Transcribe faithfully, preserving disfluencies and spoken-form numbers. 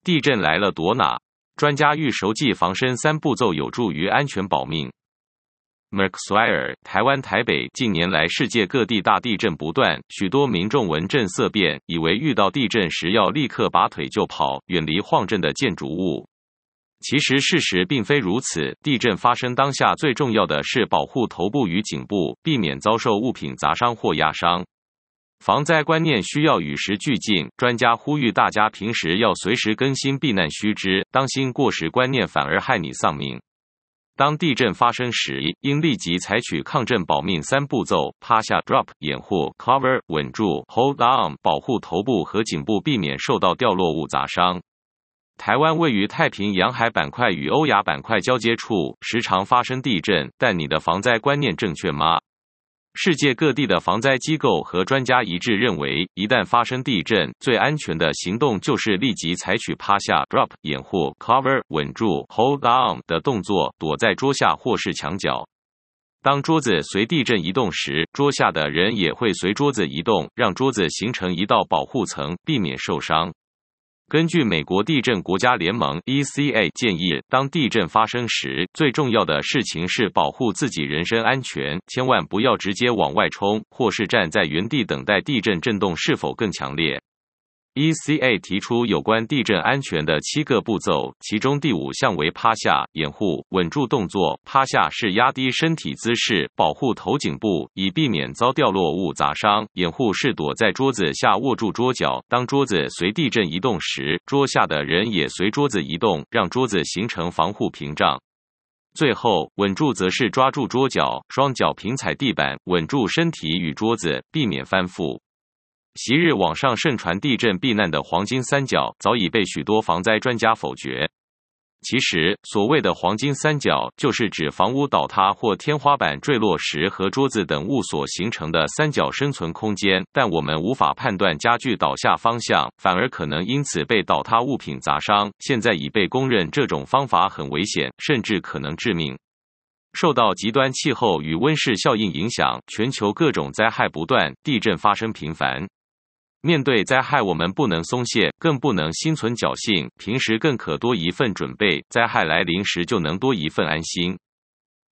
地震来了躲哪？专家预熟记防身三步骤有助于安全保命。Mark Swire， 台湾台北近年来世界各地大地震不断，许多民众闻震色变，以为遇到地震时要立刻拔腿就跑，远离晃震的建筑物。其实事实并非如此，地震发生当下最重要的是保护头部与颈部，避免遭受物品砸伤或压伤。防灾观念需要与时俱进，专家呼吁大家平时要随时更新避难须知，当心过时观念反而害你丧命。当地震发生时，应立即采取抗震保命三步骤：趴下 （drop）、掩护 （cover）、稳住 （hold on）， 保护头部和颈部，避免受到掉落物砸伤。台湾位于太平洋海板块与欧亚板块交接处，时常发生地震，但你的防灾观念正确吗？世界各地的防灾机构和专家一致认为，一旦发生地震，最安全的行动就是立即采取趴下 （drop）、掩护 （cover）、稳住 （hold on） 的动作，躲在桌下或是墙角。当桌子随地震移动时，桌下的人也会随桌子移动，让桌子形成一道保护层，避免受伤。根据美国地震国家联盟 E C A 建议，当地震发生时，最重要的事情是保护自己人身安全，千万不要直接往外冲，或是站在原地等待地震震动是否更强烈。E C A 提出有关地震安全的七个步骤，其中第五项为趴下、掩护、稳住动作。趴下是压低身体姿势，保护头颈部，以避免遭掉落物砸伤；掩护是躲在桌子下握住桌角，当桌子随地震移动时，桌下的人也随桌子移动，让桌子形成防护屏障。最后，稳住则是抓住桌角，双脚平踩地板，稳住身体与桌子，避免翻覆。昔日网上盛传地震避难的黄金三角，早已被许多防灾专家否决。其实，所谓的黄金三角，就是指房屋倒塌或天花板坠落时和桌子等物所形成的三角生存空间，但我们无法判断家具倒下方向，反而可能因此被倒塌物品砸伤。现在已被公认这种方法很危险，甚至可能致命。受到极端气候与温室效应影响，全球各种灾害不断，地震发生频繁。面对灾害，我们不能松懈，更不能心存侥幸，平时更可多一份准备，灾害来临时就能多一份安心。